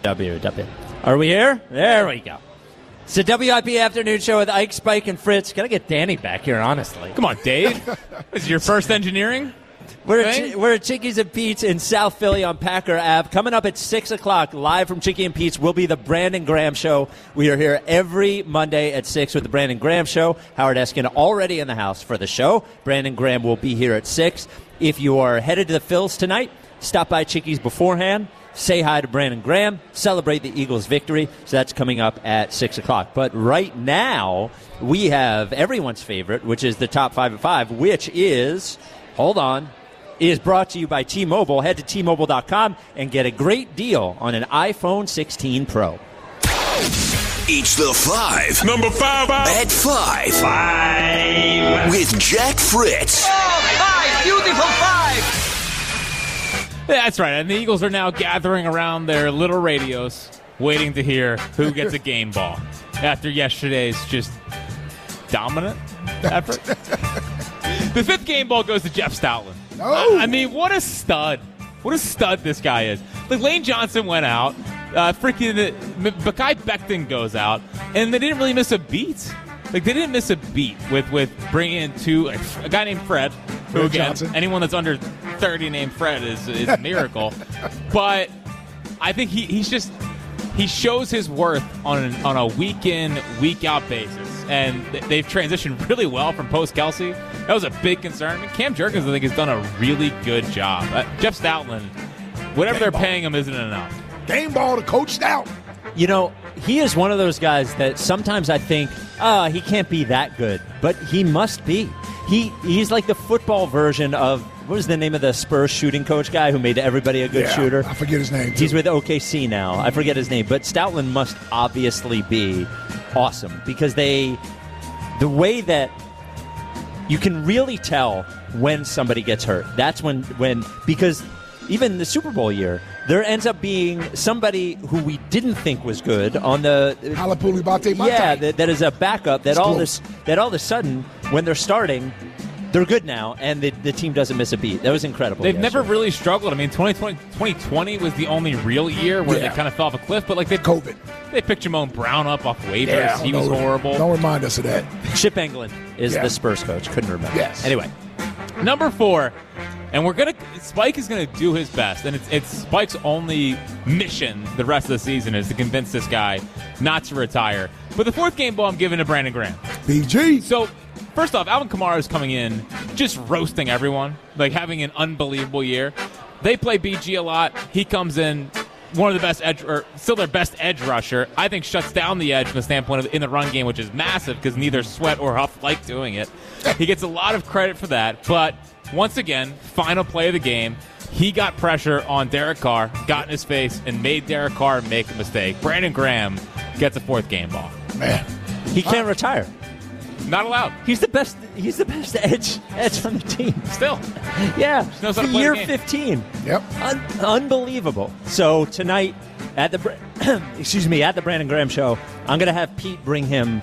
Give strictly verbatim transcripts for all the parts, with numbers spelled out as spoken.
W W. Are we here? There we go. It's the W I P Afternoon Show with Ike, Spike, and Fritz. Got to get Danny back here, honestly. Come on, Dave. This is your first engineering? We're at, Ch- we're at Chickies and Pete's in South Philly on Packer Avenue. Coming up at six o'clock, live from Chickie and Pete's, will be the Brandon Graham Show. We are here every Monday at six with the Brandon Graham Show. Howard Eskin already in the house for the show. Brandon Graham will be here at six. If you are headed to the Phils tonight, stop by Chickies beforehand. Say hi to Brandon Graham. Celebrate the Eagles' victory. So that's coming up at six o'clock. But right now, we have everyone's favorite, which is the Top five at five, which is, hold on, is brought to you by T-Mobile. Head to T Mobile dot com and get a great deal on an iPhone sixteen Pro. Each the five. Number five. At five. Five. With Jack Fritz. Oh, five. Beautiful five. That's right, and the Eagles are now gathering around their little radios, waiting to hear who gets a game ball after yesterday's just dominant effort. The fifth game ball goes to Jeff Stoutland. Oh. I, I mean, what a stud. What a stud this guy is. Like, Lane Johnson went out. Uh, freaking Mekhi Becton goes out, and they didn't really miss a beat. Like, they didn't miss a beat with, with bringing in two, a, a guy named Fred, who, again, Johnson. anyone that's under thirty named Fred is, is a miracle. But I think he, he's just, he shows his worth on, an, on a week-in, week-out basis. And they've transitioned really well from post-Kelsey. That was a big concern. I mean, Cam Jerkins, I think, has done a really good job. Uh, Jeff Stoutland, whatever Game they're ball. paying him isn't enough. Game ball to Coach Stout. You know, he is one of those guys that sometimes I think, ah, oh, he can't be that good, but he must be. He He's like the football version of, what was the name of the Spurs shooting coach guy who made everybody a good yeah, shooter? I forget his name. Too. He's with O K C now. I forget his name, but Stoutland must obviously be awesome because they, the way that you can really tell when somebody gets hurt. That's when, when because even the Super Bowl year, there ends up being somebody who we didn't think was good on the Halapuli Bate Bate. yeah that, that is a backup that It's all close. this that all of a sudden when they're starting they're good now and the, the team doesn't miss a beat. That was incredible. They've yesterday. never really struggled. I mean, twenty twenty, twenty twenty was the only real year where Yeah. they kind of fell off a cliff. But like they COVID. they picked Jamone Brown up off waivers. Yeah, he was don't- horrible. Don't remind us of that. Chip Englund is Yeah. the Spurs coach. Couldn't remember. Yes. Anyway, Number four, and we're gonna Spike is gonna do his best, and it's it's Spike's only mission the rest of the season is to convince this guy not to retire. But the fourth game ball I'm giving to Brandon Graham. B G. So, first off, Alvin Kamara is coming in just roasting everyone, like having an unbelievable year. They play B G a lot. He comes in, one of the best edge, or still their best edge rusher. I think shuts down the edge from the standpoint of in the run game, which is massive because neither Sweat or Huff like doing it. He gets a lot of credit for that. But once again, final play of the game, he got pressure on Derek Carr, got in his face, and made Derek Carr make a mistake. Brandon Graham gets a fourth game ball. Man. he can't retire. Not allowed. He's the best. He's the best edge edge on the team. Still. Yeah, knows how to for play year the game. fifteen. Yep. Un- unbelievable. So tonight at the Bra- excuse me at the Brandon Graham Show, I'm gonna have Pete bring him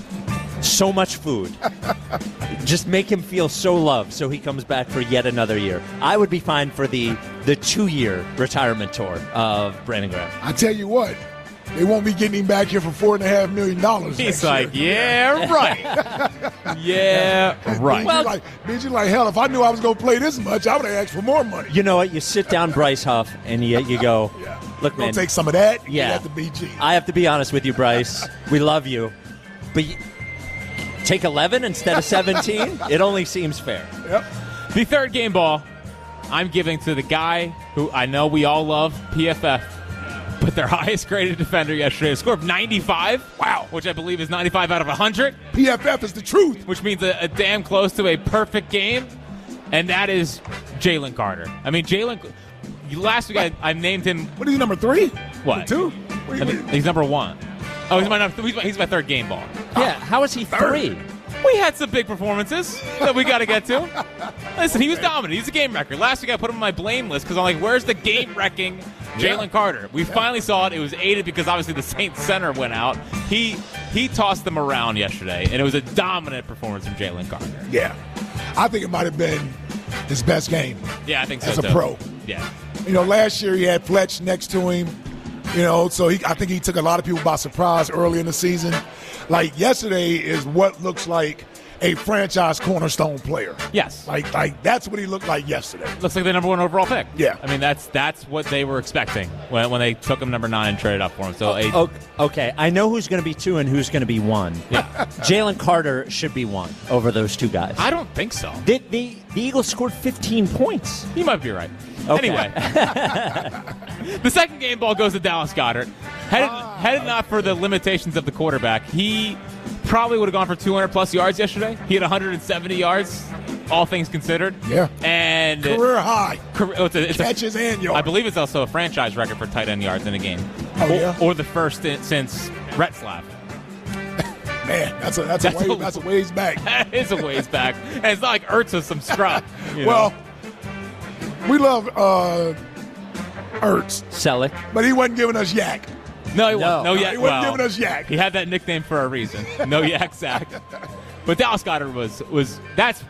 so much food, just make him feel so loved, so he comes back for yet another year. I would be fine for the the two year retirement tour of Brandon Graham. I tell you what, they won't be getting him back here for four and a half million dollars. He's next like, year. yeah, right. yeah, right. Well, like, B G like, hell, if I knew I was going to play this much, I would have asked for more money. You know what? You sit down Bryce Huff and you you go, Yeah. look, Don't man. take some of that. Yeah. You have to B G. I have to be honest with you, Bryce. We love you, but you, take eleven instead of seventeen. It only seems fair. Yep. The third game ball, I'm giving to the guy who I know we all love, P F F, but their highest graded defender yesterday, a score of ninety-five. Wow. Which I believe is ninety-five out of one hundred. P F F is the truth. Which means a, a damn close to a perfect game, and that is Jalen Carter. I mean, Jalen, last week I, I named him. What is he, number three? What? Two? What do I you mean, mean? he's number one. Oh, he's my, number, he's my, he's my third game ball. Yeah, how is he three? We had some big performances that we got to get to. Listen, he was dominant. He's a game wrecker. Last week I put him on my blame list because I'm like, where's the game wrecking Jalen Yeah. Carter? We finally saw it. It was aided because obviously the Saints center went out. He he tossed them around yesterday, and it was a dominant performance from Jalen Carter. Yeah. I think it might have been his best game Yeah, I think so as a too. pro. Yeah. You know, last year he had Fletch next to him. You know, so he, I think he took a lot of people by surprise early in the season. Like yesterday is what looks like a franchise cornerstone player. Yes. Like like that's what he looked like yesterday. Looks like the number one overall pick. Yeah. I mean, that's that's what they were expecting when, when they took him number nine and traded up for him. So a, O- Okay, I know who's going to be two and who's going to be one. Yeah. Jalen Carter should be one over those two guys. I don't think so. The, the, the Eagles scored fifteen points. You might be right. Okay. Anyway, the second game ball goes to Dallas Goedert. Had it, had it not for the limitations of the quarterback, he probably would have gone for two hundred plus yards yesterday. He had one hundred seventy yards, all things considered. Yeah. And Career high. Career, it's a, it's Catches a, and yards. I believe it's also a franchise record for tight end yards in a game. Oh, or, yeah? or the first in, since Retzlaff. Man, that's a that's, That's a, way, a- that's a ways back. That is a ways back. And it's not like Ertz is some scrub. you know? Well, we love uh, Ertz, Selleck. but he wasn't giving us yak. no, he no. wasn't. No, He yak. wasn't Well, giving us yak. he had that nickname for a reason. No yak Zach. But Dallas Goedert was was that's.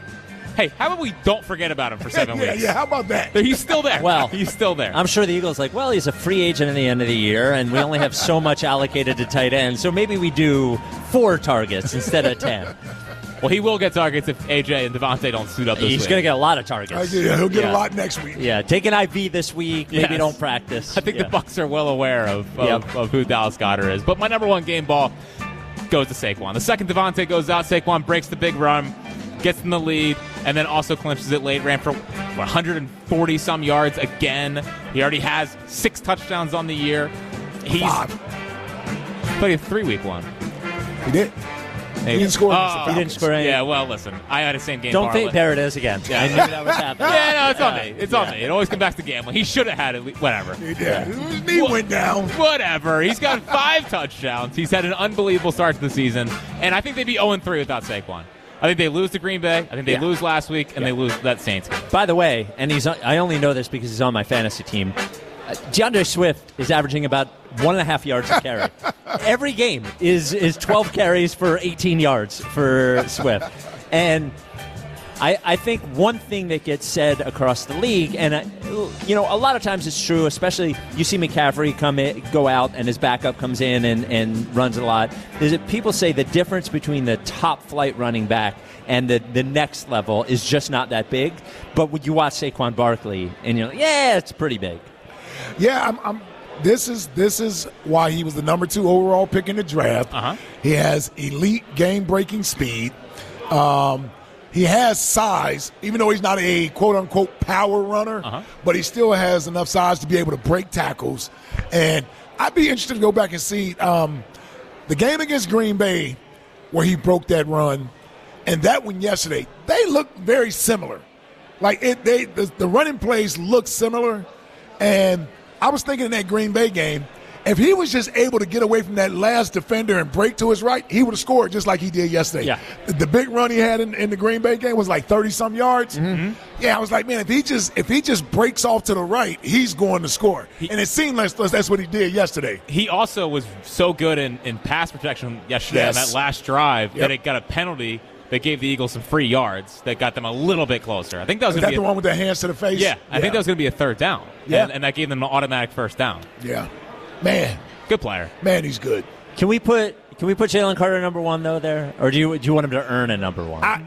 Hey, how about we don't forget about him for seven yeah, weeks? yeah. How about that? But he's still there. Well, he's still there. I'm sure the Eagles like, well, he's a free agent at the end of the year, and we only have so much allocated to tight end, so maybe we do four targets instead of ten. well, he will get targets if A J and Devontae don't suit up this He's week. going to get a lot of Uh, targets. yeah, he'll get Yeah. a lot next week. Yeah, take an I V this week. Maybe Yes. don't practice. I think Yeah. the Bucs are well aware of of, Yep. of who Dallas Goedert is. But my number one game ball goes to Saquon. The second Devontae goes out, Saquon breaks the big run, gets in the lead, and then also clinches it late. Ran for one hundred forty some yards again. He already has six touchdowns on the year. He's Five. played a three week one. He did. He didn't score against the Oh, He didn't score any. Yeah, well, listen, I had the same game. Don't parlay. think there it is again. Yeah. I knew that was happening. Yeah, no, it's on me. It's on me. It always comes back to gambling. He should have had it. Whatever. He did. His knee Well- went down. Whatever. He's got five touchdowns. He's had an unbelievable start to the season. And I think they'd be oh and three without Saquon. I think they lose to Green Bay. I think they Yeah. lose last week, and they lose that Saints game. By the way, and he's I only know this because he's on my fantasy team. Uh, DeAndre Swift is averaging about one and a half yards a carry. Every game is is twelve carries for eighteen yards for Swift, and I, I think one thing that gets said across the league, and uh, you know, a lot of times it's true. Especially you see McCaffrey come in, go out, and his backup comes in and, and runs a lot. Is that people say the difference between the top flight running back and the, the next level is just not that big. But when you watch Saquon Barkley, and you're like, yeah, it's pretty big. Yeah, I'm, I'm. This is this is why he was the number two overall pick in the draft. Uh-huh. He has elite game-breaking speed. Um, he has size, even though he's not a quote-unquote power runner, Uh-huh. but he still has enough size to be able to break tackles. And I'd be interested to go back and see um, the game against Green Bay where he broke that run, and that one yesterday. They look very similar. Like it, they the, the running plays look similar, and I was thinking in that Green Bay game, if he was just able to get away from that last defender and break to his right, he would have scored just like he did yesterday. Yeah. The, the big run he had in, in the Green Bay game was like thirty some yards. Mm-hmm. Yeah, I was like, man, if he just if he just breaks off to the right, he's going to score. He- and it seemed like that's what he did yesterday. He also was so good in, in pass protection yesterday Yes. on that last drive Yep. that it got a penalty that gave the Eagles some free yards that got them a little bit closer. I think that was Is going that to the be a, one with the hands to the face? yeah, I think that was going to be a third down. Yeah. And, and that gave them an automatic first down. Yeah. Man, Good player. man, he's good. Can we put Can we put Jalen Carter number one though there, or do you do you want him to earn a number one? I,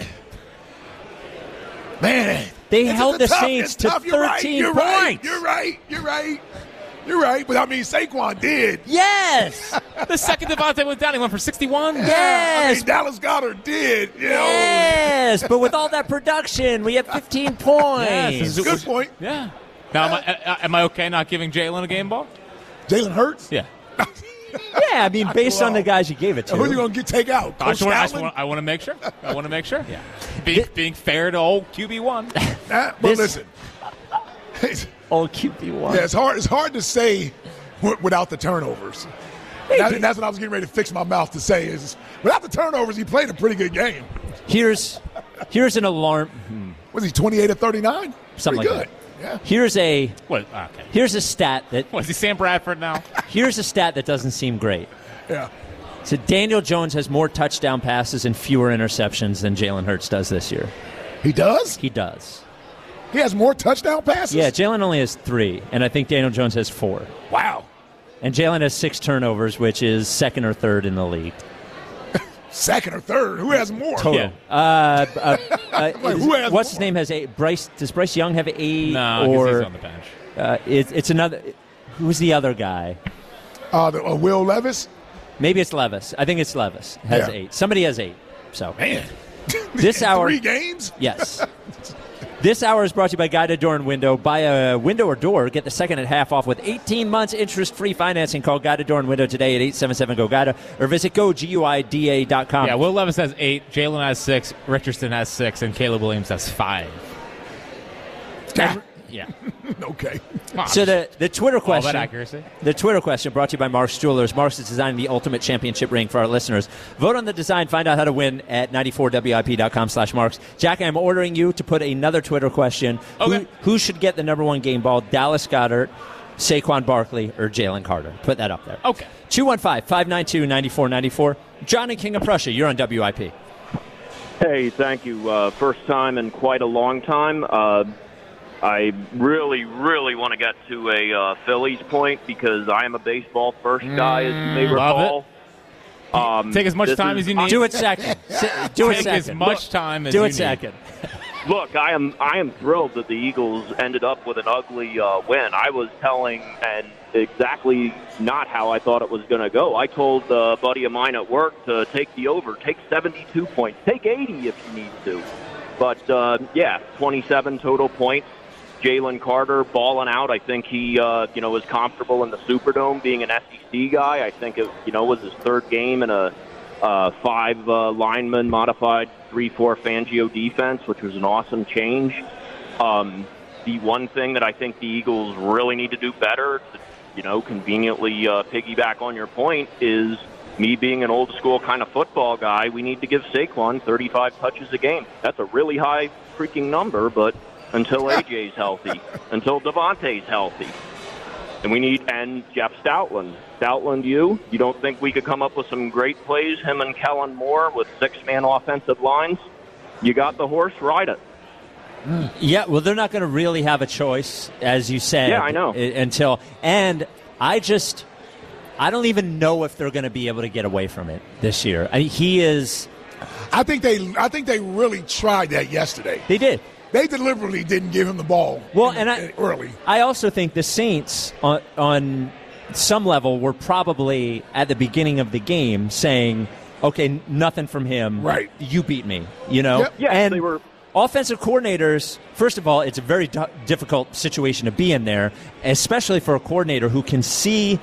man, They it's- held it's the tough. Saints It's to tough. You're right. thirteen You're right. points. You're right. You're right. You're right. But I mean, Saquon did. yes, The second Devontae went down, he went for sixty-one. I yes, mean, Dallas Goedert did. You know. yes. But with all that production, we have fifteen points. Yes, Good point. Yeah. Now, am I, uh, am I okay not giving Jalen a game ball? Jalen Hurts. Yeah. Yeah, I mean, based on the guys you gave it to. Who are you going to get take out? I Coach just, want, I, just Stoutland? want, I want to make sure. I want to make sure. Yeah. Being, being fair to old Q B one. Nah, but This- listen, Old Q B one. yeah, it's hard. It's hard to say w- without the turnovers. That- and that's what I was getting ready to fix my mouth to say is without the turnovers, he played a pretty good game. Here's here's an alarm. Was he twenty-eight or thirty-nine? Something pretty like good. Yeah. Here's a What? Okay. here's a stat that Was he Sam Bradford now? here's a stat that doesn't seem great. Yeah. So Daniel Jones has more touchdown passes and fewer interceptions than Jalen Hurts does this year. He does? He does. He has more touchdown passes? Yeah, Jalen only has three, and I think Daniel Jones has four. Wow. And Jalen has six turnovers, which is second or third in the league. Second or third? Who has more? Total. Yeah. Uh, uh, uh, like, is, who has what's more? his name has eight? Bryce? Does Bryce Young have eight? No, or he's on the bench. Uh, it, it's another. Who's the other guy? Uh, the, uh, Will Levis? Maybe it's Levis. I think it's Levis. Has Yeah. eight. Somebody has eight. So Man. this In hour. Three games? Yes. This hour is brought to you by Guided Door and Window. Buy a window or door, get the second and half off with eighteen months interest-free financing. Call Guided Door and Window today at eight seven seven, G O, G U I D A or visit go guida dot com. Yeah, Will Levis has eight, Jalen has six, Richardson has six, and Caleb Williams has five. Ah, Yeah. okay. So the, the Twitter All question, that accuracy. the Twitter question brought to you by Mark's Jewelers. Mark's is designing the ultimate championship ring for our listeners. Vote on the design. Find out how to win at ninety-four W I P dot com slash Marks. Jack, I'm ordering you to put another Twitter question. Okay. Who, who should get the number one game ball? Dallas Goedert, Saquon Barkley, or Jalen Carter? Put that up there. Okay. two one five, five nine two, nine four nine four. Johnny King of Prussia, you're on W I P. Hey, thank you. Uh, first time in quite a long time. Uh, I really, really want to get to a uh, Phillies point because I am a baseball first guy, as you may love recall. Um, Take as much this time is- as you need. Do it second. Do it Take second. as much time as Do you it need. second. Look, I am I am thrilled that the Eagles ended up with an ugly uh, win. I was telling and exactly not how I thought it was going to go. I told a buddy of mine at work to take the over, take seventy-two points, take eighty if you need to. But, uh, yeah, twenty-seven total points. Jalen Carter balling out. I think he, uh, you know, was comfortable in the Superdome being an S E C guy. I think it, you know, was his third game in a uh, five uh, lineman modified three four Fangio defense, which was an awesome change. Um, the one thing that I think the Eagles really need to do better, to, you know, conveniently uh, piggyback on your point, is me being an old school kind of football guy. We need to give Saquon thirty-five touches a game. That's a really high freaking number, but until A J's healthy, until Devontae's healthy. And we need, and Jeff Stoutland. Stoutland, you, you don't think we could come up with some great plays, him and Kellen Moore with six-man offensive lines? You got the horse, ride it. Yeah, well, they're not going to really have a choice, as you said. Yeah, I know. i- Until, and I just, I don't even know if they're going to be able to get away from it this year. I mean, he is. I think they I think they really tried that yesterday. They did. They deliberately didn't give him the ball Well, in- and I early. I also think the Saints on on some level were probably at the beginning of the game saying, "Okay, nothing from him. Right. You beat me." You know. Yep. Yes, and they were- offensive coordinators. First of all, it's a very d- difficult situation to be in there, especially for a coordinator who can see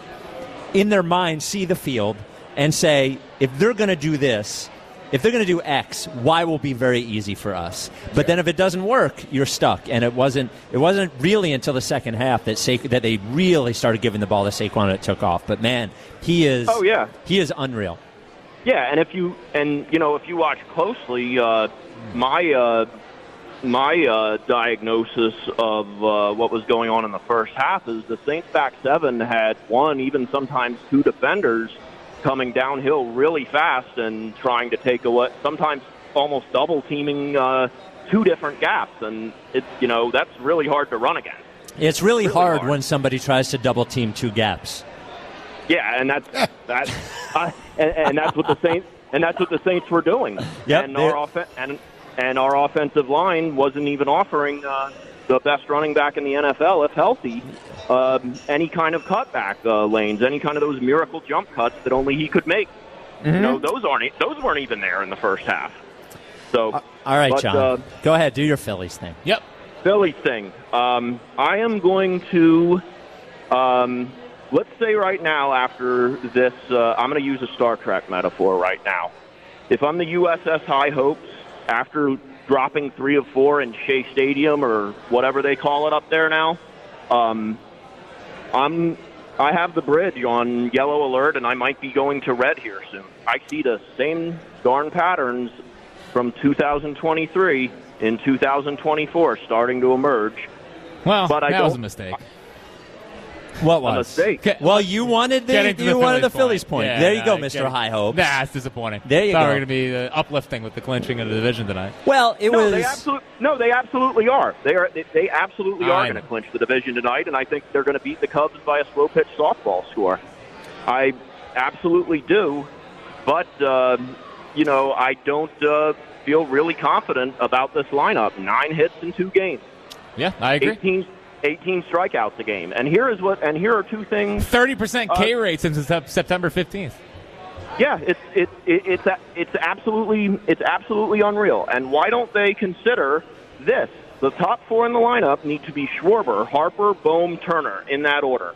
in their mind, see the field, and say, if they're going to do this. If they're going to do X, Y will be very easy for us. But then if it doesn't work, you're stuck. And it wasn't it wasn't really until the second half that Sa- that they really started giving the ball to Saquon and it took off. But man, he is Oh, yeah. he is unreal. Yeah, and if you and you know if you watch closely, uh, my uh, my uh, diagnosis of uh, what was going on in the first half is the Saints back seven had one, even sometimes two defenders coming downhill really fast and trying to take away, sometimes almost double teaming uh, two different gaps, and it's you know that's really hard to run against. It's really, Really hard, hard. when somebody tries to double team two gaps. Yeah, and that's that, uh, and, and that's what the Saints and that's what the Saints were doing. Yep, and they're- our offen- and and our offensive line wasn't even offering uh, the best running back in the N F L, if healthy, um, any kind of cutback uh, lanes, any kind of those miracle jump cuts that only he could make. Mm-hmm. You know, those aren't e, those weren't even there in the first half. So, All right, but, John. uh, Go ahead, do your Phillies thing. Yep. Phillies thing. Um, I am going to, um, let's say right now after this, uh, I'm going to use a Star Trek metaphor right now. If I'm the U S S High Hopes, after dropping three of four in Shea Stadium or whatever they call it up there now, um, I'm I have the bridge on yellow alert, and I might be going to red here soon. I see the same darn patterns from two thousand twenty-three in two thousand twenty-four starting to emerge. Well, But I that was a don't- mistake. What a was? mistake. Okay. Well, you wanted the Getting to you the wanted the Phillies Phillies point. point. Yeah, there you no, go, I Mister get it. High Hopes. Nah, it's disappointing. There you Thought go. we were going to be uh, uplifting with the clinching of the division tonight. Well, it no, was. they absolutely no, they absolutely are. They are. They, they absolutely I are know. going to clinch the division tonight, and I think they're going to beat the Cubs by a slow pitch softball score. I absolutely do, but uh, you know, I don't uh, feel really confident about this lineup. Nine hits in two games. Yeah, I agree. eighteen, eighteen strikeouts a game, and here is what. And here are two things. thirty percent K Uh, rate since Sep- September fifteenth. Yeah, it's it, it, it's a- it's absolutely it's absolutely unreal. And why don't they consider this? The top four in the lineup need to be Schwarber, Harper, Bohm, Turner in that order.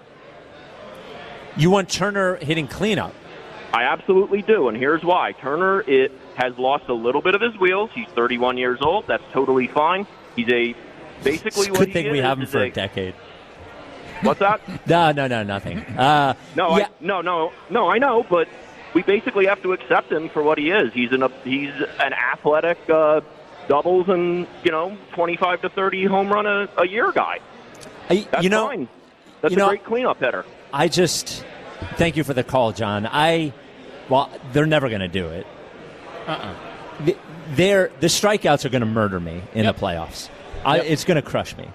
You want Turner hitting cleanup. I absolutely do, and here's why. Turner it has lost a little bit of his wheels. He's thirty-one years old. That's totally fine. He's a basically It's a what good he thing is we have him is for a, a decade. What's that? No, no, no, nothing. Uh, No, yeah, I, no, no, no. I know, but we basically have to accept him for what he is. He's an he's an athletic uh, doubles and you know twenty-five to thirty home run a, a year guy. I, That's you know, fine. That's you a know- great cleanup hitter. I just thank you for the call, John. I well, they're never going to do it. Uh-uh. The, they're, the strikeouts are going to murder me in Yep. the playoffs. I, Yep. it's going to crush me.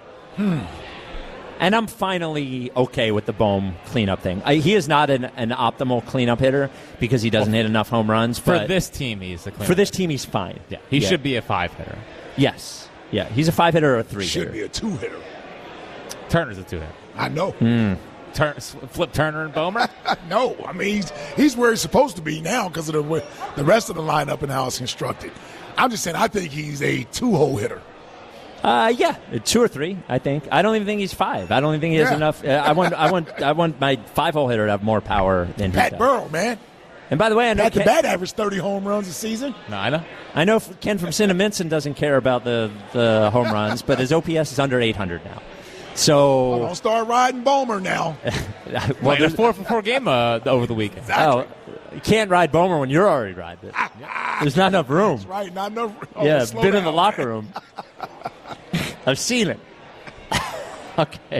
And I'm finally okay with the Bohm cleanup thing. I, he is not an, an optimal cleanup hitter because he doesn't hit enough home runs. For but this team, he's the cleanup for this hitter. team, he's fine. Yeah, he should be a five hitter. Yes. Yeah, he's a five hitter or a three Should hitter. be a two hitter. Turner's a two hitter. I know. Hmm. Turn, flip Turner and Bomer. No, I mean he's he's where he's supposed to be now because of the way- the rest of the lineup and how it's constructed. I'm just saying I think he's a two-hole hitter. Uh, yeah, two or three. I think. I don't even think he's five. I don't even think he has Yeah. enough. Uh, I want. I want. I want my five-hole hitter to have more power than he Pat does. Burrow, man. And by the way, I know Pat the Ken, bat averaged thirty home runs a season. No, I know. I know Ken from Cinnamon doesn't care about the the home runs, but his O P S is under eight hundred now. So, Don't start riding Bomer now. well, Played a there's- four for four game uh, over the weekend. oh, you can't ride Bomer when you're already riding it. There's not enough room. Right, not enough. Oh, Yeah, slow been in the down. locker room. I've seen it. Okay.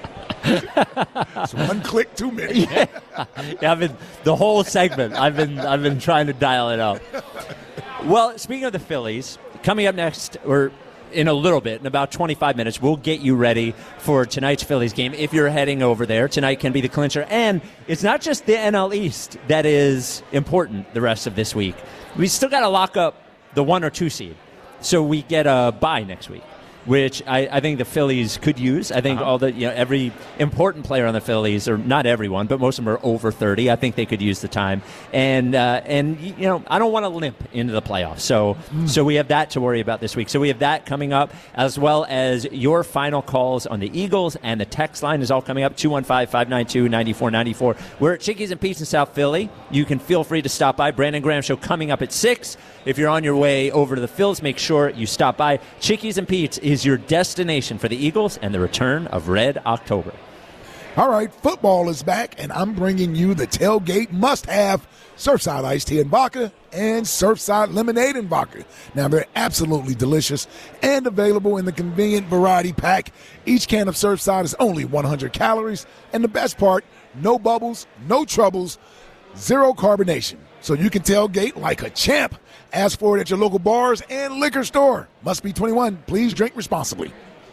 It's one click too many. Yeah, I've been the whole segment. I've been I've been trying to dial it up. Well, speaking of the Phillies, coming up next, or in a little bit, in about twenty-five minutes, we'll get you ready for tonight's Phillies game. If you're heading over there, tonight can be the clincher, and it's not just the N L East that is important the rest of this week. We still got to lock up the one or two seed, so we get a bye next week, which I, I think the Phillies could use. I think Uh-huh. all the you know every important player on the Phillies, or not everyone, but most of them are over thirty. I think they could use the time, and uh, and you know I don't want to limp into the playoffs. So so we have that to worry about this week. So we have that coming up, as well as your final calls on the Eagles, and the text line is all coming up. two one five, five nine two, nine four nine four. We're at Chickies and Pete's in South Philly. You can feel free to stop by. Brandon Graham Show coming up at six. If you're on your way over to the Phils, make sure you stop by. Chickies and Pete's is your destination for the Eagles and the return of Red October. All right, football is back, and I'm bringing you the tailgate must-have Surfside iced tea and vodka and Surfside lemonade and vodka. Now, they're absolutely delicious and available in the convenient variety pack. Each can of Surfside is only one hundred calories, and the best part, no bubbles, no troubles, zero carbonation. So you can tailgate like a champ. Ask for it at your local bars and liquor store. Must be twenty-one. Please drink responsibly.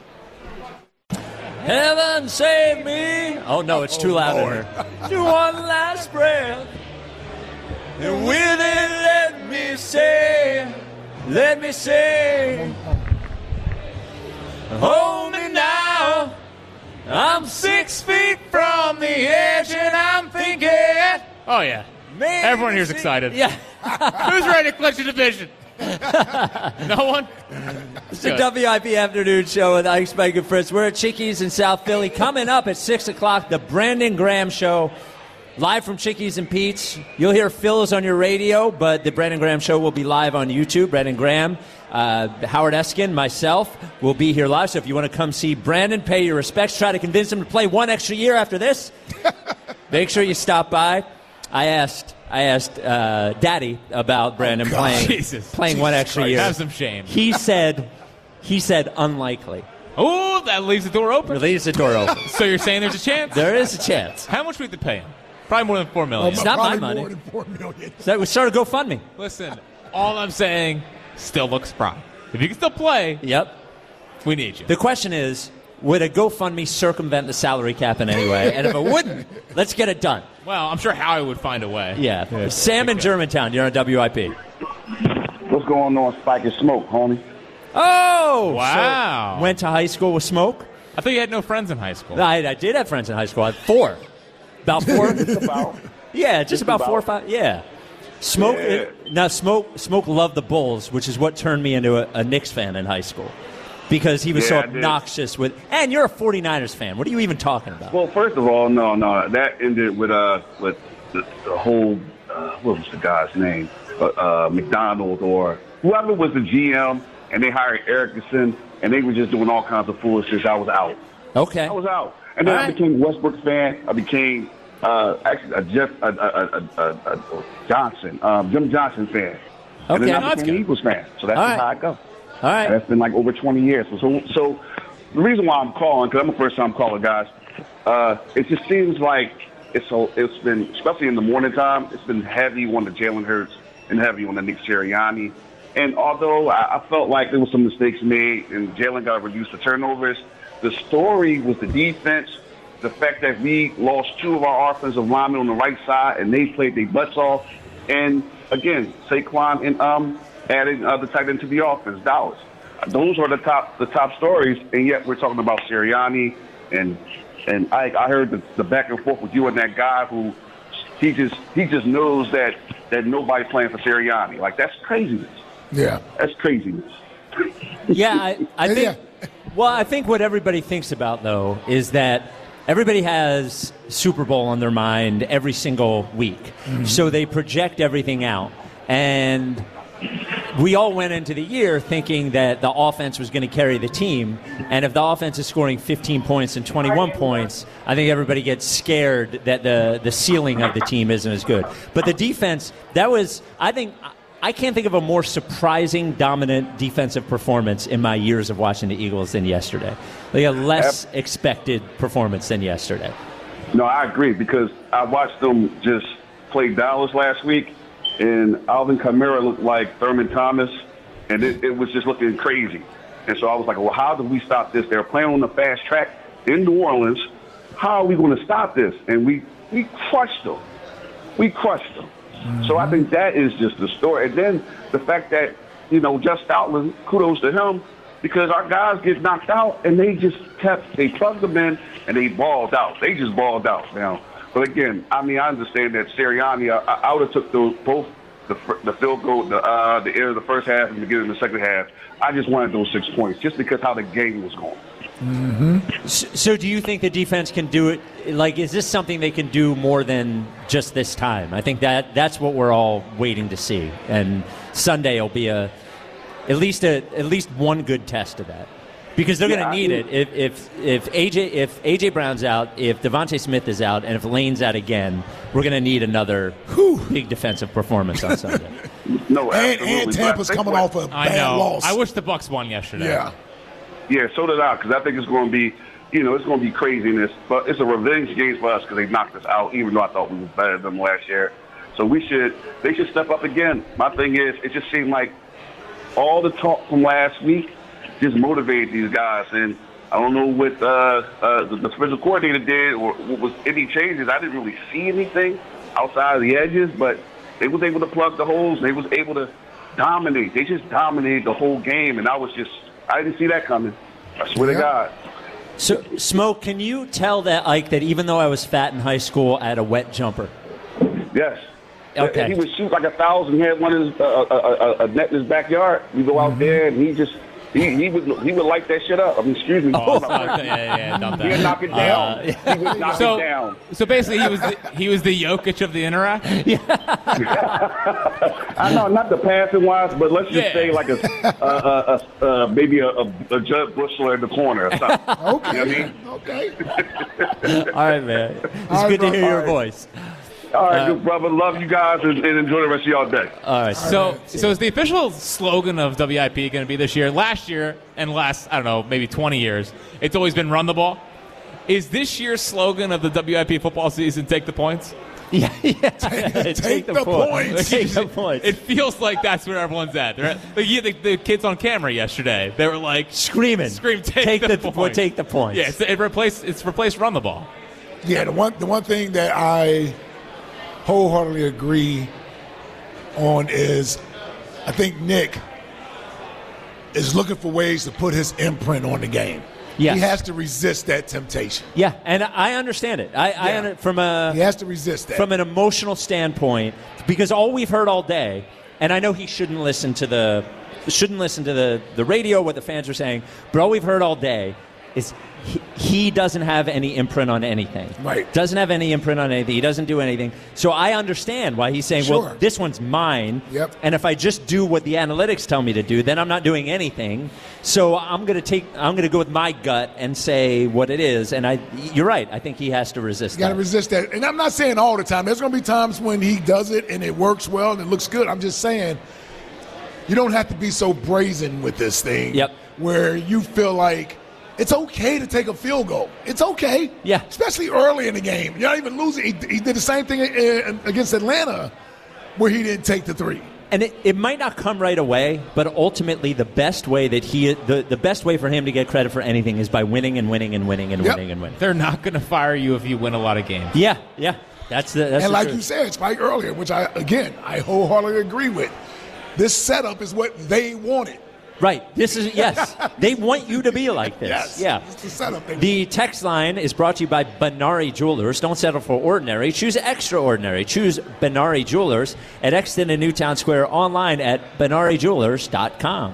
Heaven save me. Oh, no, it's too Oh, loud in Lord. here. To one last breath. And with it, let me say, let me say, hold me now. I'm six feet from the edge, and I'm thinking. Oh, yeah. Maybe Everyone here's see- excited. Yeah. Who's ready to clinch the division? No one? It's the W I P Afternoon Show with Ike, Spike, and Fritz. We're at Chickies in South Philly. Coming up at six o'clock, the Brandon Graham Show, live from Chickies and Pete's. You'll hear Phil's on your radio, but the Brandon Graham Show will be live on YouTube. Brandon Graham, uh, Howard Eskin, myself will be here live. So if you want to come see Brandon, pay your respects, try to convince him to play one extra year after this, make sure you stop by. I asked I asked uh, Daddy about Brandon God. playing Jesus. playing one Jesus extra Christ. year. Have some shame. He said he said unlikely. Oh, that leaves the door open. It leaves the door open. So you're saying there's a chance? There is a chance. How much we have to pay him? Probably more than four million. It's not my Probably money. More than four million. So we started GoFundMe. Listen, all I'm saying, still looks spry. If you can still play, Yep. we need you. The question is, would a GoFundMe circumvent the salary cap in any way? And if it wouldn't, let's get it done. Well, I'm sure Howie would find a way. Yeah. Sam in Germantown, you're on W I P. What's going on, Spike and Smoke, homie? Oh! Wow. So went to high school with Smoke? I thought you had no friends in high school. I, I did have friends in high school. I had four. About four? About. Yeah, just, Just about, about. four or five. Yeah. Smoke. Yeah. Now, Smoke. Smoke loved the Bulls, which is what turned me into a, a Knicks fan in high school, because he was Yeah, so I did. obnoxious with. And you're a 49ers fan. What are you even talking about? Well, first of all, no, no, that ended with uh with the, the whole uh, what was the guy's name? Uh, uh, McDonald or whoever was the G M, and they hired Erickson, and they were just doing all kinds of foolishness. I was out. Okay. I was out, and then All I right. became a Westbrook fan. I became uh, actually a Jeff a, a, a, a, a Johnson, um, Jim Johnson fan, and Okay, then no, I that's became an good. Eagles fan. So that's All just right. how I go. All right. And that's been like over twenty years. So, so, so the reason why I'm calling, because I'm a first time caller, guys, uh, it just seems like it's so, it's been, especially in the morning time, it's been heavy on the Jalen Hurts and heavy on the Nick Sirianni. And although I, I felt like there was some mistakes made and Jalen got to reduce the turnovers, the story was the defense, the fact that we lost two of our offensive linemen on the right side and they played their butts off. And again, Saquon and um, adding uh, the tight end to the offense, Dallas. Those are the top the top stories, and yet we're talking about Sirianni, and and I, I heard the, the back and forth with you and that guy who he just he just knows that that nobody's playing for Sirianni. Like, that's craziness. Yeah. That's craziness. Yeah, I, I think. Yeah. Well, I think what everybody thinks about though is that everybody has Super Bowl on their mind every single week, Mm-hmm. so they project everything out, and we all went into the year thinking that the offense was going to carry the team, and if the offense is scoring fifteen points and twenty-one points, I think everybody gets scared that the the ceiling of the team isn't as good. But the defense, that was, I think. I can't think of a more surprising, dominant defensive performance in my years of watching the Eagles than yesterday. Like a less expected performance than yesterday. No, I agree, because I watched them just play Dallas last week, and Alvin Kamara looked like Thurman Thomas, and it, it was just looking crazy. And so I was like, well, how do we stop this? They're playing on the fast track in New Orleans. How are we going to stop this? And we, we crushed them. We crushed them. So I think that is just the story. And then the fact that, you know, Jeff Stoutland, kudos to him, because our guys get knocked out, and they just kept, they plugged them in, and they balled out. They just balled out now. But again, I mean, I understand that Sirianni, I, I would have took those, both the the field goal, the uh, the end of the first half and the beginning of the second half. I just wanted those six points, just because how the game was going. Mm-hmm. So, so do you think the defense can do it? Like, is this something they can do more than just this time? I think that that's what we're all waiting to see. And Sunday will be a at least a at least one good test of that, because they're Yeah, going to need I it. If if if A J if A J Brown's out, if Devontae Smith is out, and if Lane's out again, we're going to need another whew, big defensive performance on Sunday. No, And, absolutely. and But Tampa's I think coming what- off a I bad know. loss. I wish the Bucks won yesterday. Yeah. Yeah, so did I, because I think it's going to be, you know, it's going to be craziness. But it's a revenge game for us because they knocked us out, even though I thought we were better than them last year. So we should, they should step up again. My thing is, it just seemed like all the talk from last week just motivated these guys. And I don't know what uh, uh, the, the physical coordinator did or what was any changes. I didn't really see anything outside of the edges, but they was able to plug the holes. They was able to dominate. They just dominated the whole game, and I was just, I didn't see that coming. I swear Yeah. to God. So, Smoke, can you tell that Ike that even though I was fat in high school, I had a wet jumper? Yes. Okay. He would shoot like a thousand. He had one in his, uh, a, a, a net in his backyard. We go out there, and he just, he, he would he would light that shit up. I mean, excuse me. Oh, yeah, yeah, yeah, dump He'd that. knock it down. Uh, he would knock So, it down. so basically, he was the, he was the Jokic of the Interact. I know, not the passing wise, but let's just Yeah. say like a, uh, uh, uh, maybe a, a, a Judd Bushler in the corner or something. Okay. You know what I mean? Okay. All right, man. It's All right, good to bro. hear your All right. voice. All All right, Uh, good brother. Love you guys and, and enjoy the rest of y'all day. All right. So, so is the official slogan of W I P going to be this year? Last year and last, I don't know, maybe twenty years, it's always been run the ball. Is this year's slogan of the W I P football season take the points? Yeah, yeah. Take, take the, point. points. Take the points. It feels like that's where everyone's at. They're at like, yeah, the, the kids on camera yesterday, they were like Screaming. scream, take, the, the points. Take the points. Yeah, it's, it replaced, it's replaced run the ball. Yeah, the one the one thing that I wholeheartedly agree on is I think Nick is looking for ways to put his imprint on the game. Yes. He has to resist that temptation. Yeah, and I understand it. I, I Yeah. under, from a He has to resist that. from an emotional standpoint, because all we've heard all day, and I know he shouldn't listen to the shouldn't listen to the, the radio, what the fans are saying, but all we've heard all day is he, he doesn't have any imprint on anything. Right. Doesn't have any imprint on anything. He doesn't do anything. So I understand why he's saying, Sure. well, this one's mine. Yep. And if I just do what the analytics tell me to do, then I'm not doing anything. So I'm going to take I'm going to go with my gut and say what it is. And I you're right. I think he has to resist You got to that. resist that. And I'm not saying all the time. There's going to be times when he does it and it works well and it looks good. I'm just saying you don't have to be so brazen with this thing. Yep. Where you feel like it's okay to take a field goal. It's okay. Yeah. Especially early in the game. You're not even losing. He, he did the same thing uh, against Atlanta where he didn't take the three. And it, it might not come right away, but ultimately the best way that he the, the best way for him to get credit for anything is by winning and winning and winning and Yep. winning and winning. They're not going to fire you if you win a lot of games. Yeah, yeah. That's the that's And the like truth. you said, Spike, earlier, which I, again, I wholeheartedly agree with, this setup is what they wanted. Right. This is yes. They want you to be like this. Yes. Yeah. It's the setup. They The text line is brought to you by Benari Jewelers. Don't settle for ordinary. Choose extraordinary. Choose Benari Jewelers at Exton and Newtown Square, online at benari jewelers dot com.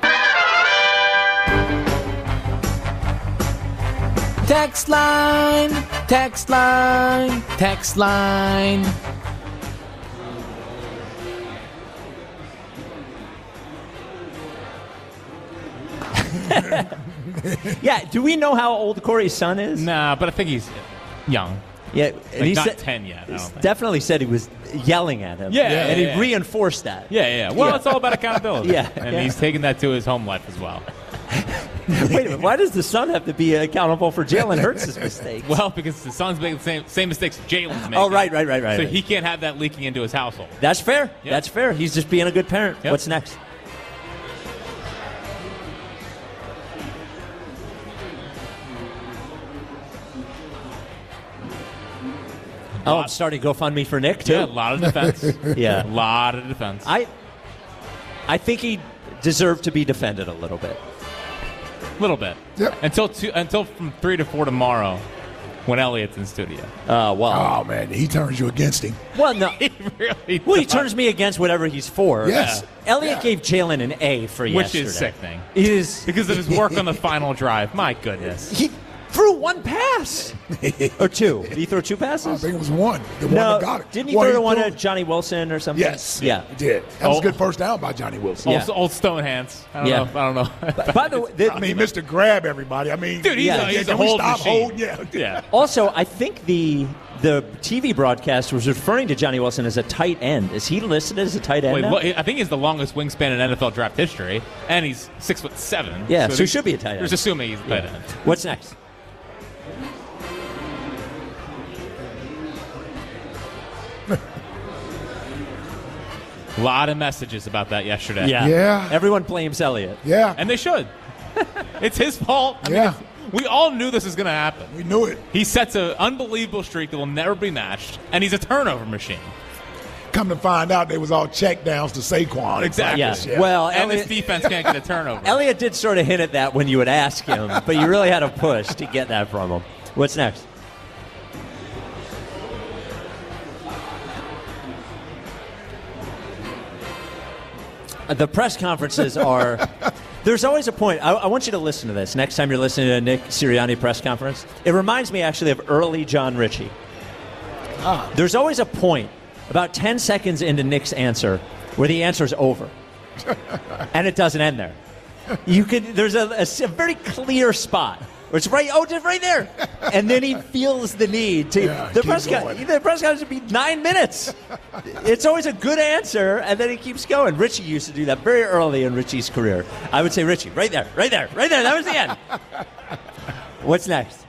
Text line, text line, text line. Yeah. Do we know how old Corey's son is? Nah, but I think he's young. Yeah. And Like he not said- ten yet, I don't think. Definitely said he was yelling at him. Yeah, And yeah, he yeah. reinforced that. Yeah, yeah. Well, Yeah. it's all about accountability. Yeah, And yeah. he's taking that to his home life as well. Wait a minute. Why does the son have to be accountable for Jalen Hurts' mistakes? Well, because the son's making the same, same mistakes Jalen's making. Oh, right, right, right, right. So right. he can't have that leaking into his household. That's fair. Yep. That's fair. He's just being a good parent. Yep. What's next? Oh, I'm starting GoFundMe for Nick too. Yeah, a lot of defense. Yeah. A lot of defense. I, I think he deserved to be defended a little bit. A little bit. Yep. Until two, until from three to four tomorrow, when Elliot's in studio. Uh, well, Oh, man, he turns you against him. well, no. He really Well, he does. turns me against whatever he's for. Yes. Elliott Yeah. gave Jalen an A for Which yesterday. is sickening. It is Because of his work on the final drive. My goodness. He threw one pass or two. Did he throw two I passes? think it was one. The one No, that got it. didn't he One throw the one threw- at Johnny Wilson or something? Yes. Yeah. He did. That was Oh. a good first down by Johnny Wilson. Yeah. Old, old stone hands. I don't Yeah. know. I don't know. By the way, the- I mean, Mister Grab everybody. I mean, Dude, he's Yeah. a, he's can a we hold stop machine. holding? Yeah. Yeah. also, I think the the T V broadcast was referring to Johnny Wilson as a tight end. Is he listed as a tight end Wait, now? look, I think he's the longest wingspan in N F L draft history, and he's six foot seven. Yeah, so he they- should be a tight end. Just assuming he's a tight Yeah. end. What's next? A lot of messages about that yesterday. Yeah. Yeah. Everyone blames Elliott. Yeah. And they should. It's his fault. I mean, Yeah. it's- we all knew this was going to happen. We knew it. He sets an unbelievable streak that will never be matched, and he's a turnover machine. Come to find out, they was all check downs to Saquon. Exactly. Yeah. Yeah. Well, And Elliott, this defense can't get a turnover. Elliott did sort of hint at that when you would ask him, but you really had to push to get that from him. What's next? The press conferences are. There's always a point. I, I want you to listen to this next time you're listening to a Nick Sirianni press conference. It reminds me actually of early John Ritchie. Ah. There's always a point about ten seconds into Nick's answer where the answer's over, and it doesn't end there. You could. There's a, a s- a very clear spot Or it's right, oh, just right there. And then he feels the need to. Yeah, the, keep press con- going. the press conference would be nine minutes. It's always a good answer, and then he keeps going. Richie used to do that very early in Richie's career. I would say, Richie, right there, right there, right there. That was the end. What's next?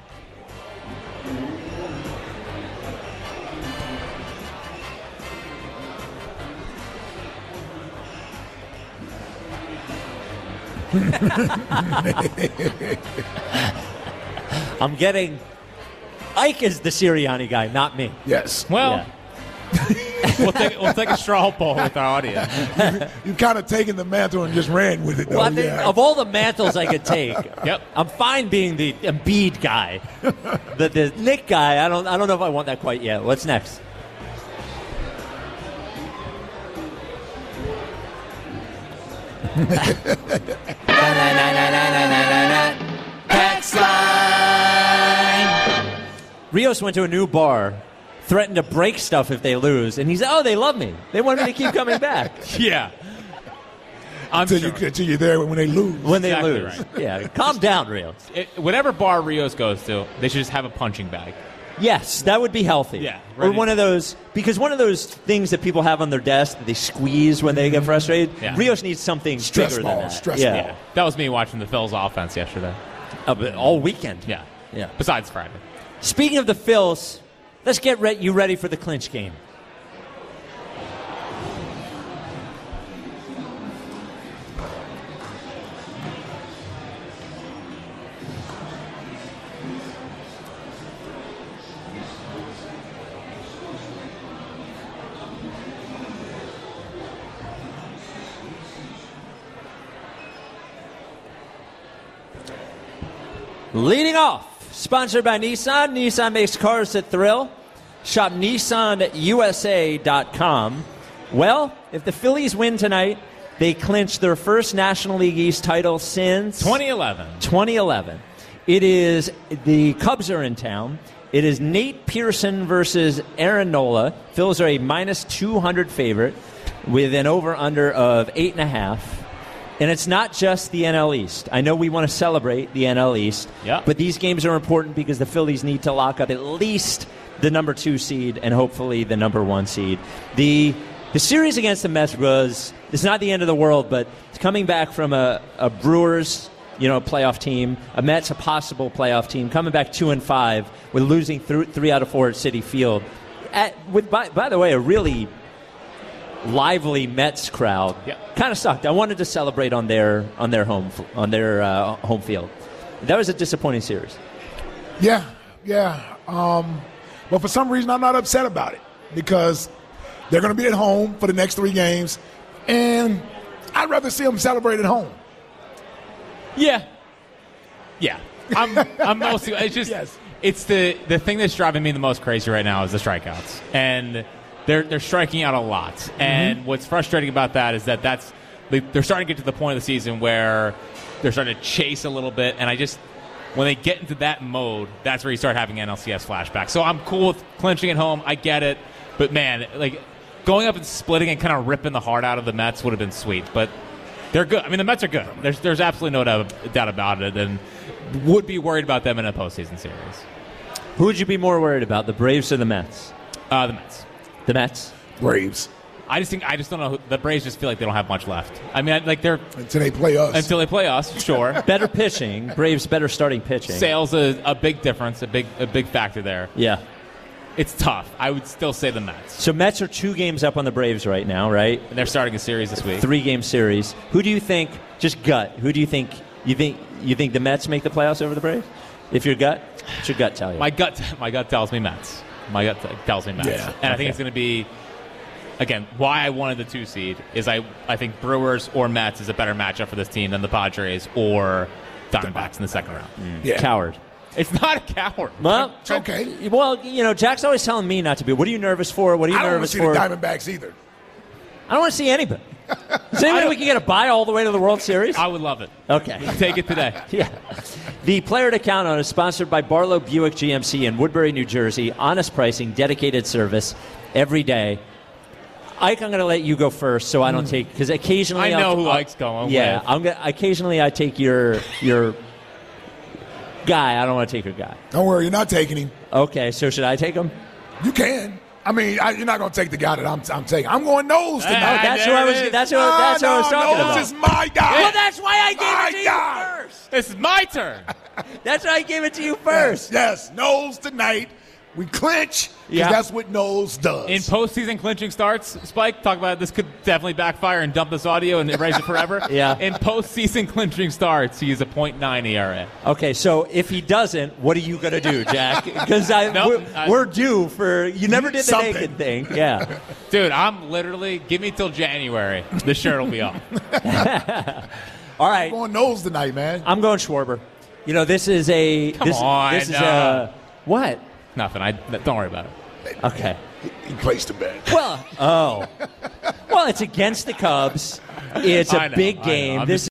I'm getting Ike is the Sirianni guy, not me. Yes. Well, Yeah. we'll, take, we'll take a straw poll with our audience. You've kind of taken the mantle and just ran with it, though. Well, I think yeah. of all the mantles I could take, Yep. I'm fine being the Embiid guy. the, the Nick guy, I don't I don't know if I want that quite yet. What's next? Text line. Rios went to a new bar, threatened to break stuff if they lose, and he said, "Oh, they love me. They want me to keep coming back Yeah. I'm Until, sure. you, until you're there when they lose. when they Exactly lose." right. Yeah, calm down, Rios. It, whatever bar Rios goes to, they should just have a punching bag. Yes, that would be healthy. Yeah, or ready- one of those because one of those things that people have on their desk that they squeeze when they get frustrated. Yeah. Rios needs something Stress bigger ball, than that. stress yeah. ball. That was me watching the Phil's offense yesterday. Uh, but all weekend. Yeah. Yeah. Besides Friday. Speaking of the Phils, let's get re- you ready for the clinch game. Leading off, sponsored by Nissan. Nissan makes cars that thrill. Shop Nissan U S A dot com. Well, if the Phillies win tonight, they clinch their first National League East title since twenty eleven. twenty eleven. It is the Cubs are in town. It is Nate Pearson versus Aaron Nola. Phillies are a minus two hundred favorite with an over-under of eight and a half. And it's not just the N L East. I know we want to celebrate the N L East, Yeah. but these games are important because the Phillies need to lock up at least the number two seed and hopefully the number one seed. The the series against the Mets was, it's not the end of the world, but it's coming back from a, a Brewers, you know, playoff team, a Mets, a possible playoff team, coming back two and five with losing th- three out of four at Citi Field. At, with by, by the way, a really lively Mets crowd. Yep. Kind of sucked. I wanted to celebrate on their on their home on their uh, home field. That was a disappointing series. Yeah, yeah. Um, but for some reason, I'm not upset about it because they're going to be at home for the next three games, and I'd rather see them celebrate at home. Yeah. Yeah. I'm I'm mostly it's just Yes. it's the the thing that's driving me the most crazy right now is the strikeouts. And they're they're striking out a lot. Mm-hmm. And what's frustrating about that is that that's they, they're starting to get to the point of the season where they're starting to chase a little bit, and I just when they get into that mode, that's where you start having N L C S flashbacks. So I'm cool with clinching at home. I get it. But man, like going up and splitting and kind of ripping the heart out of the Mets would have been sweet. But they're good. I mean, the Mets are good. There's there's absolutely no doubt, doubt about it, and would be worried about them in a postseason series. Who would you be more worried about, the Braves or the Mets? Uh, the Mets. The Mets. Braves I just think I just don't know. Who, the Braves just feel like they don't have much left. I mean, I, like they're until they play us. until they play us, sure. Better pitching. Braves better starting pitching. Sales a, a big difference, a big a big factor there. Yeah. It's tough. I would still say the Mets. So Mets are two games up on the Braves right now, right? And they're starting a series this week. Three game series. Who do you think? Just gut. Who do you think? You think you think the Mets make the playoffs over the Braves? If your gut, what's your gut tell you? My gut, my gut tells me Mets. My gut t- tells me Mets, Yeah, and I okay. think it's going to be. Again, why I wanted the two seed is I I think Brewers or Mets is a better matchup for this team than the Padres or Diamondbacks in the second round. yeah. Coward. It's not a coward. Well, It's okay. well, you know, Jack's always telling me not to be. What are you nervous for? What are you I don't want to nervous see for? the Diamondbacks either. I don't want to see anybody. Is there any way we can get a bye all the way to the World Series? I would love it. Okay. Take it today. Yeah. The Player to Count On is sponsored by Barlow Buick G M C in Woodbury, New Jersey. Honest pricing, dedicated service every day. Ike, I'm going to let you go first so I don't take, because occasionally I know I'll, who I'll- Ike's going Yeah, with. I'm gonna, occasionally I take your your. Guy. I don't want to take your guy. Don't worry, you're not taking him. Okay, so should I take him? You can. I mean, I, you're not going to take the guy that I'm, I'm taking. I'm going Knowles tonight. Oh, that's who I was. That's who. That's who I was no, talking Knowles about. is my guy. Well, that's why I gave my it to guy. you first. It's my turn. That's why I gave it to you first. Yes, yes. Knowles tonight. We clinch because Yeah. that's what Knowles does. In postseason clinching starts, Spike, talk about it. This could definitely backfire and dump this audio and erase it forever. Yeah. In postseason clinching starts, he is a point nine E R A. Okay, so if he doesn't, what are you going to do, Jack? Because I, Nope, we're, I- we're due for. You never did the Something. naked thing. Yeah. Dude, I'm literally, give me till January. The shirt will be off. All right. I'm going Knowles tonight, man. I'm going Schwarber. You know, this is a. Come this, on, This is no. a. What? Nothing. I Don't worry about it. Okay. He placed a bet. Well, oh. Well, it's against the Cubs. It's I a know, big I know. game. I'm This